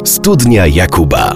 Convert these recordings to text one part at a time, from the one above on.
Studnia Jakuba.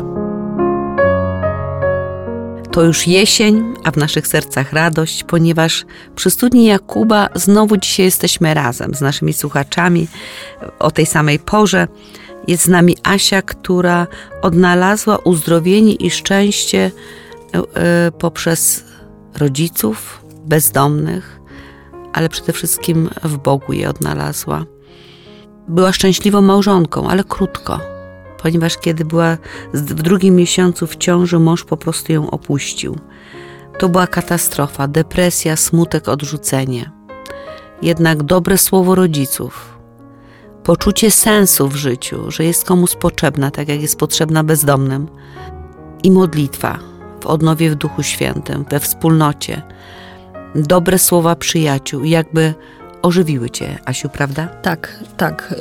To już jesień, a w naszych sercach radość, ponieważ przy Studni Jakuba znowu dzisiaj jesteśmy razem z naszymi słuchaczami o tej samej porze. Jest z nami Asia, która odnalazła uzdrowienie i szczęście poprzez rodziców bezdomnych, ale przede wszystkim w Bogu je odnalazła. Była szczęśliwą małżonką, ale krótko, ponieważ kiedy była w 2. miesiącu w ciąży, mąż po prostu ją opuścił. To była katastrofa, depresja, smutek, odrzucenie. Jednak dobre słowo rodziców, poczucie sensu w życiu, że jest komuś potrzebna, tak jak jest potrzebna bezdomnym, i modlitwa w odnowie w Duchu Świętym, we wspólnocie, dobre słowa przyjaciół jakby ożywiły Cię, Asiu, prawda? Tak.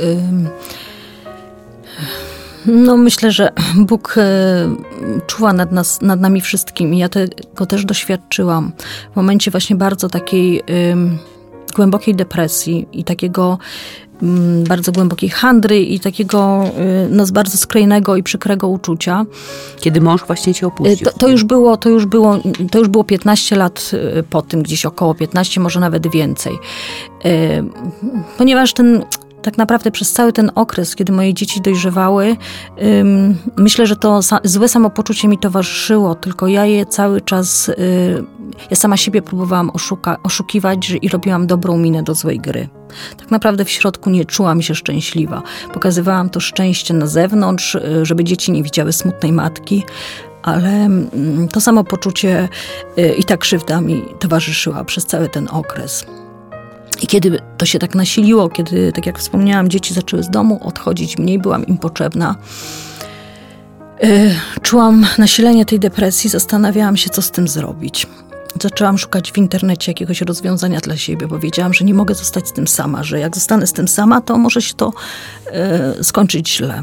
No myślę, że Bóg czuwa nad nami wszystkimi. Ja tego też doświadczyłam w momencie właśnie bardzo takiej głębokiej depresji i takiego bardzo głębokiej handry i takiego bardzo skrajnego i przykrego uczucia. Kiedy mąż właśnie Cię opuścił. To już było 15 lat po tym, gdzieś około 15, może nawet więcej. Ponieważ tak naprawdę przez cały ten okres, kiedy moje dzieci dojrzewały, myślę, że to złe samopoczucie mi towarzyszyło, tylko ja je cały czas, ja sama siebie próbowałam oszukiwać i robiłam dobrą minę do złej gry. Tak naprawdę w środku nie czułam się szczęśliwa. Pokazywałam to szczęście na zewnątrz, żeby dzieci nie widziały smutnej matki, ale to samopoczucie i ta krzywda mi towarzyszyła przez cały ten okres. I kiedy to się tak nasiliło, kiedy, tak jak wspomniałam, dzieci zaczęły z domu odchodzić, mniej byłam im potrzebna, czułam nasilenie tej depresji, zastanawiałam się, co z tym zrobić. Zaczęłam szukać w internecie jakiegoś rozwiązania dla siebie, bo wiedziałam, że nie mogę zostać z tym sama, że jak zostanę z tym sama, to może się to skończyć źle.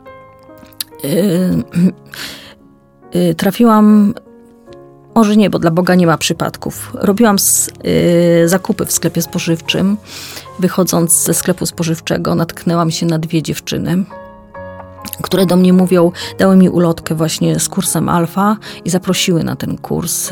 Trafiłam... Może nie, bo dla Boga nie ma przypadków. Robiłam zakupy w sklepie spożywczym. Wychodząc ze sklepu spożywczego, natknęłam się na 2 dziewczyny, które do mnie mówią, dały mi ulotkę właśnie z kursem Alfa i zaprosiły na ten kurs.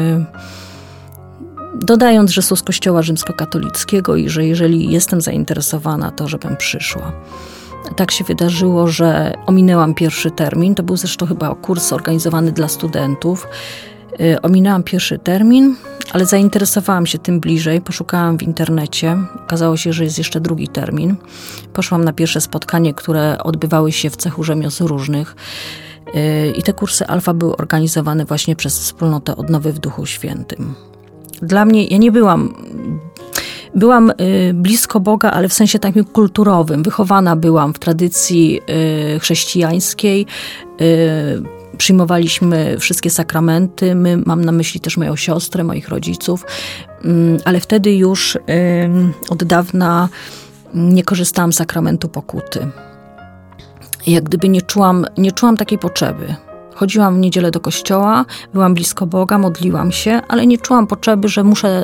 Dodając, że są z Kościoła rzymskokatolickiego i że jeżeli jestem zainteresowana, to żebym przyszła. Tak się wydarzyło, że ominęłam pierwszy termin. To był zresztą chyba kurs organizowany dla studentów. Ominęłam pierwszy termin, ale zainteresowałam się tym bliżej, poszukałam w internecie. Okazało się, że jest jeszcze 2 termin. Poszłam na pierwsze spotkanie, które odbywały się w cechu rzemiosł różnych. I te kursy Alfa były organizowane właśnie przez wspólnotę Odnowy w Duchu Świętym. Dla mnie, ja nie byłam blisko Boga, ale w sensie takim kulturowym. Wychowana byłam w tradycji chrześcijańskiej. Przyjmowaliśmy wszystkie sakramenty. Mam na myśli też moją siostrę, moich rodziców. Ale wtedy już od dawna nie korzystałam z sakramentu pokuty. Jak gdyby nie czułam takiej potrzeby. Chodziłam w niedzielę do kościoła, byłam blisko Boga, modliłam się, ale nie czułam potrzeby, że muszę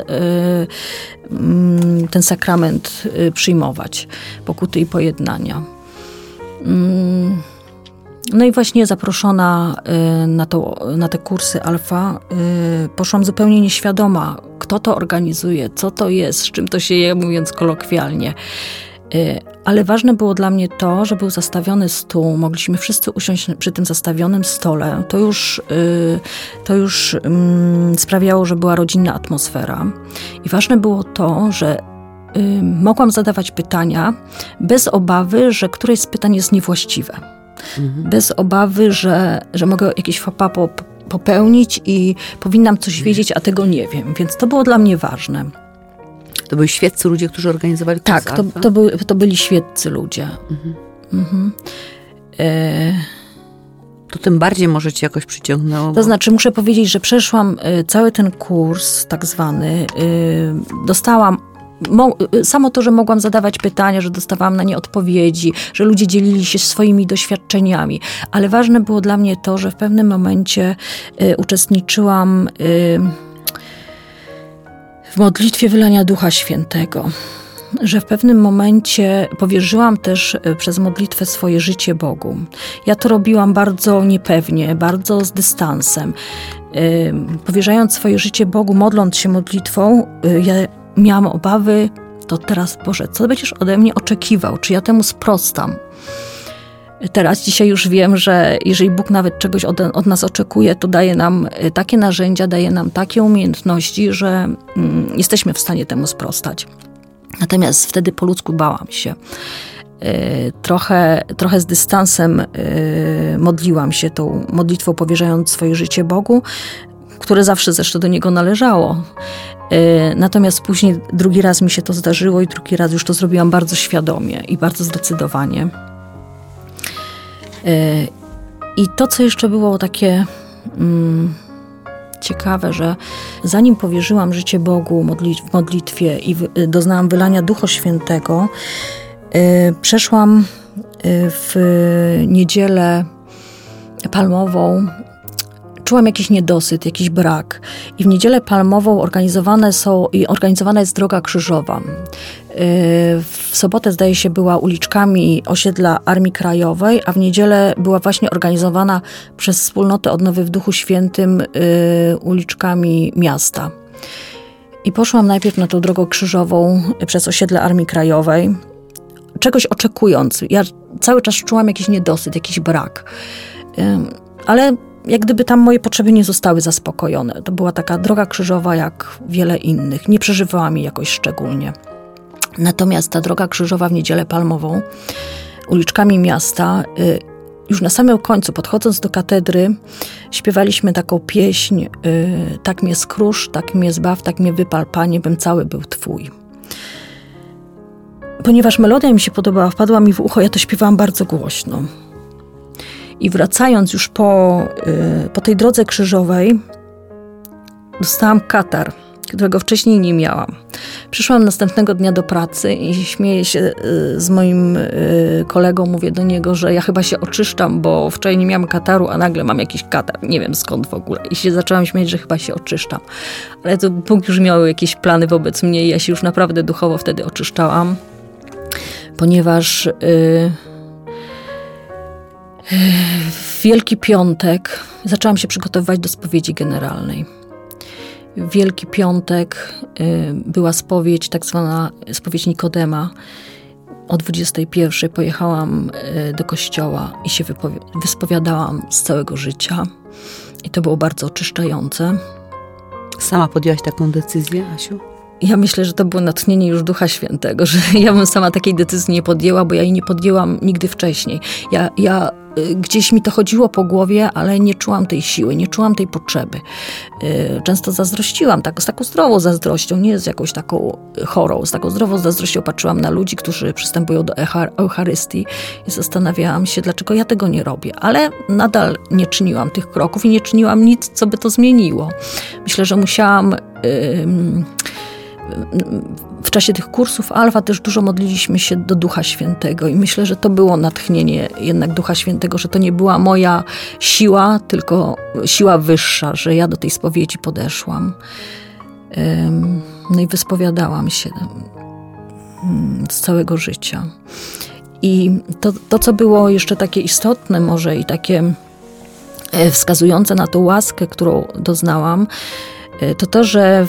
ten sakrament przyjmować, pokuty i pojednania. No i właśnie zaproszona na te kursy Alfa, poszłam zupełnie nieświadoma, kto to organizuje, co to jest, z czym to się je, mówiąc kolokwialnie. Ale ważne było dla mnie to, że był zastawiony stół, mogliśmy wszyscy usiąść przy tym zastawionym stole. To już sprawiało, że była rodzinna atmosfera. I ważne było to, że mogłam zadawać pytania bez obawy, że któreś z pytań jest niewłaściwe. Bez obawy, że mogę jakiś faux pas popełnić i powinnam coś wiedzieć, a tego nie wiem. Więc to było dla mnie ważne. To byli świeccy ludzie, którzy organizowali kurs Tak, Alfa? to byli świeccy ludzie. To tym bardziej może cię jakoś przyciągnęło. To znaczy, muszę powiedzieć, że przeszłam cały ten kurs tak zwany. Dostałam samo to, że mogłam zadawać pytania, że dostawałam na nie odpowiedzi, że ludzie dzielili się swoimi doświadczeniami. Ale ważne było dla mnie to, że w pewnym momencie uczestniczyłam w modlitwie wylania Ducha Świętego. że w pewnym momencie powierzyłam też przez modlitwę swoje życie Bogu. Ja to robiłam bardzo niepewnie, bardzo z dystansem. Powierzając swoje życie Bogu, modląc się modlitwą, ja miałam obawy, to teraz, Boże, co będziesz ode mnie oczekiwał? Czy ja temu sprostam? Dzisiaj już wiem, że jeżeli Bóg nawet czegoś od nas oczekuje, to daje nam takie narzędzia, daje nam takie umiejętności, że jesteśmy w stanie temu sprostać. Natomiast wtedy po ludzku bałam się. Trochę z dystansem modliłam się tą modlitwą, powierzając swoje życie Bogu, które zawsze zresztą do Niego należało. Natomiast później drugi raz mi się to zdarzyło i drugi raz już to zrobiłam bardzo świadomie i bardzo zdecydowanie. I to, co jeszcze było takie ciekawe, że zanim powierzyłam życie Bogu w modlitwie i doznałam wylania Ducha Świętego, przeszłam w niedzielę palmową, czułam jakiś niedosyt, jakiś brak. I w niedzielę palmową organizowana jest droga krzyżowa. W sobotę, zdaje się, była uliczkami osiedla Armii Krajowej, a w niedzielę była właśnie organizowana przez wspólnotę Odnowy w Duchu Świętym uliczkami miasta. I poszłam najpierw na tą drogę krzyżową przez osiedle Armii Krajowej, czegoś oczekując. Ja cały czas czułam jakiś niedosyt, jakiś brak. Ale jak gdyby tam moje potrzeby nie zostały zaspokojone. To była taka droga krzyżowa jak wiele innych. Nie przeżywałam jej jakoś szczególnie. Natomiast ta droga krzyżowa w niedzielę palmową, uliczkami miasta, już na samym końcu, podchodząc do katedry, śpiewaliśmy taką pieśń: tak mnie skrusz, tak mnie zbaw, tak mnie wypal, Panie, bym cały był Twój. Ponieważ melodia mi się podobała, wpadła mi w ucho, ja to śpiewałam bardzo głośno. I wracając już po tej drodze krzyżowej, dostałam katar, którego wcześniej nie miałam. Przyszłam następnego dnia do pracy i śmieję się z moim kolegą, mówię do niego, że ja chyba się oczyszczam, bo wczoraj nie miałam kataru, a nagle mam jakiś katar. Nie wiem skąd w ogóle. I się zaczęłam śmiać, że chyba się oczyszczam. Ale to Bóg już miał jakieś plany wobec mnie i ja się już naprawdę duchowo wtedy oczyszczałam, ponieważ w Wielki Piątek zaczęłam się przygotowywać do spowiedzi generalnej. W Wielki Piątek była spowiedź, tak zwana spowiedź Nikodema. O 21:00 pojechałam do kościoła i się wyspowiadałam z całego życia. I to było bardzo oczyszczające. Sama podjęłaś taką decyzję, Asiu? Ja myślę, że to było natchnienie już Ducha Świętego, że ja bym sama takiej decyzji nie podjęła, bo ja jej nie podjęłam nigdy wcześniej. Ja gdzieś mi to chodziło po głowie, ale nie czułam tej siły, nie czułam tej potrzeby. Często zazdrościłam, z taką zdrową zazdrością, nie z jakąś taką chorą, z taką zdrową zazdrością patrzyłam na ludzi, którzy przystępują do Eucharystii i zastanawiałam się, dlaczego ja tego nie robię. Ale nadal nie czyniłam tych kroków i nie czyniłam nic, co by to zmieniło. Myślę, że musiałam... W czasie tych kursów Alfa też dużo modliliśmy się do Ducha Świętego i myślę, że to było natchnienie jednak Ducha Świętego, że to nie była moja siła, tylko siła wyższa, że ja do tej spowiedzi podeszłam. No i wyspowiadałam się z całego życia. I to, co było jeszcze takie istotne może i takie wskazujące na tą łaskę, którą doznałam, to, że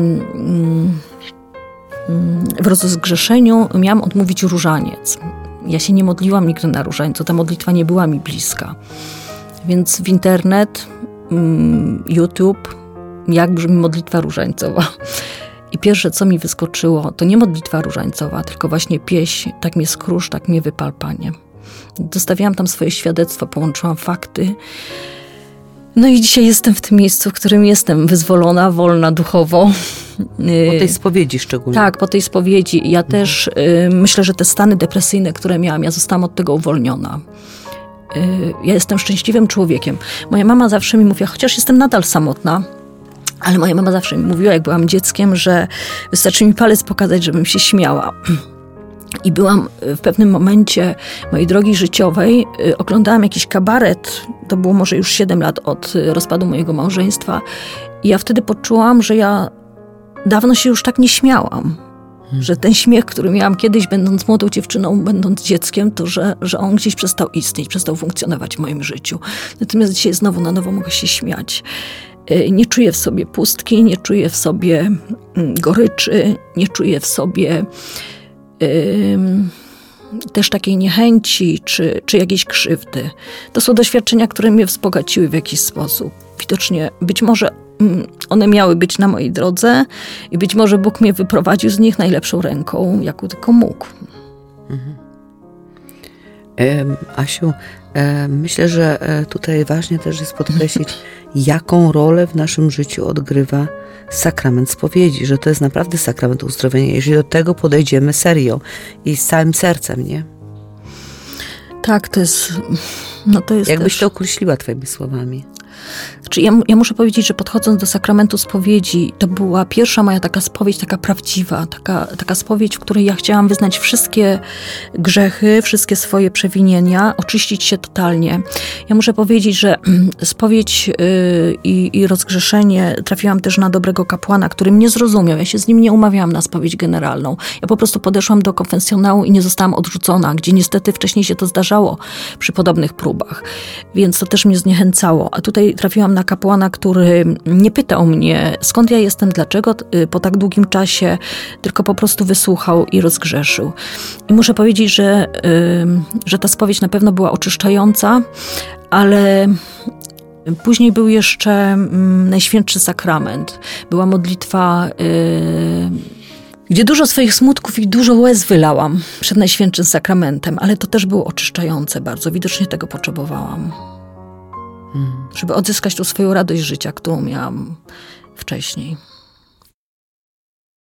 w rozgrzeszeniu miałam odmówić różaniec. Ja się nie modliłam nigdy na różańcu, ta modlitwa nie była mi bliska. Więc w internet, YouTube, jak brzmi modlitwa różańcowa. I pierwsze, co mi wyskoczyło, to nie modlitwa różańcowa, tylko właśnie pieśń: tak mnie skrusz, tak mnie wypal, Panie. Dostawiałam tam swoje świadectwo, połączyłam fakty. No i dzisiaj jestem w tym miejscu, w którym jestem wyzwolona, wolna duchowo. Po tej spowiedzi szczególnie. Tak, po tej spowiedzi. Ja też myślę, że te stany depresyjne, które miałam, ja zostałam od tego uwolniona. Ja jestem szczęśliwym człowiekiem. Moja mama zawsze mi mówiła, chociaż jestem nadal samotna, ale moja mama zawsze mi mówiła, jak byłam dzieckiem, że wystarczy mi palec pokazać, żebym się śmiała. I byłam w pewnym momencie mojej drogi życiowej, oglądałam jakiś kabaret, to było może już 7 lat od rozpadu mojego małżeństwa i ja wtedy poczułam, że ja dawno się już tak nie śmiałam. Że ten śmiech, który miałam kiedyś, będąc młodą dziewczyną, będąc dzieckiem, to że on gdzieś przestał istnieć, przestał funkcjonować w moim życiu. Natomiast dzisiaj znowu na nowo mogę się śmiać. Nie czuję w sobie pustki, nie czuję w sobie goryczy, nie czuję w sobie też takiej niechęci czy jakiejś krzywdy. To są doświadczenia, które mnie wzbogaciły w jakiś sposób. Widocznie, być może one miały być na mojej drodze i być może Bóg mnie wyprowadził z nich najlepszą ręką, jaką tylko mógł. Asiu, myślę, że tutaj ważne też jest podkreślić, jaką rolę w naszym życiu odgrywa sakrament spowiedzi, że to jest naprawdę sakrament uzdrowienia, jeżeli do tego podejdziemy serio i z całym sercem, nie? Tak, to jest Jakbyś też... to określiła twoimi słowami? Znaczy ja muszę powiedzieć, że podchodząc do sakramentu spowiedzi, to była pierwsza moja taka spowiedź, taka prawdziwa, taka spowiedź, w której ja chciałam wyznać wszystkie grzechy, wszystkie swoje przewinienia, oczyścić się totalnie. Ja muszę powiedzieć, że spowiedź i rozgrzeszenie trafiłam też na dobrego kapłana, który mnie zrozumiał. Ja się z nim nie umawiałam na spowiedź generalną. Ja po prostu podeszłam do konfesjonału i nie zostałam odrzucona, gdzie niestety wcześniej się to zdarzało przy podobnych próbach. Więc to też mnie zniechęcało. A tutaj trafiłam na kapłana, który nie pytał mnie, skąd ja jestem, dlaczego po tak długim czasie, tylko po prostu wysłuchał i rozgrzeszył. I muszę powiedzieć, że ta spowiedź na pewno była oczyszczająca, ale później był jeszcze Najświętszy Sakrament. Była modlitwa, gdzie dużo swoich smutków i dużo łez wylałam przed Najświętszym Sakramentem, ale to też było oczyszczające bardzo. Widocznie tego potrzebowałam. Żeby odzyskać tą swoją radość życia, którą miałam wcześniej.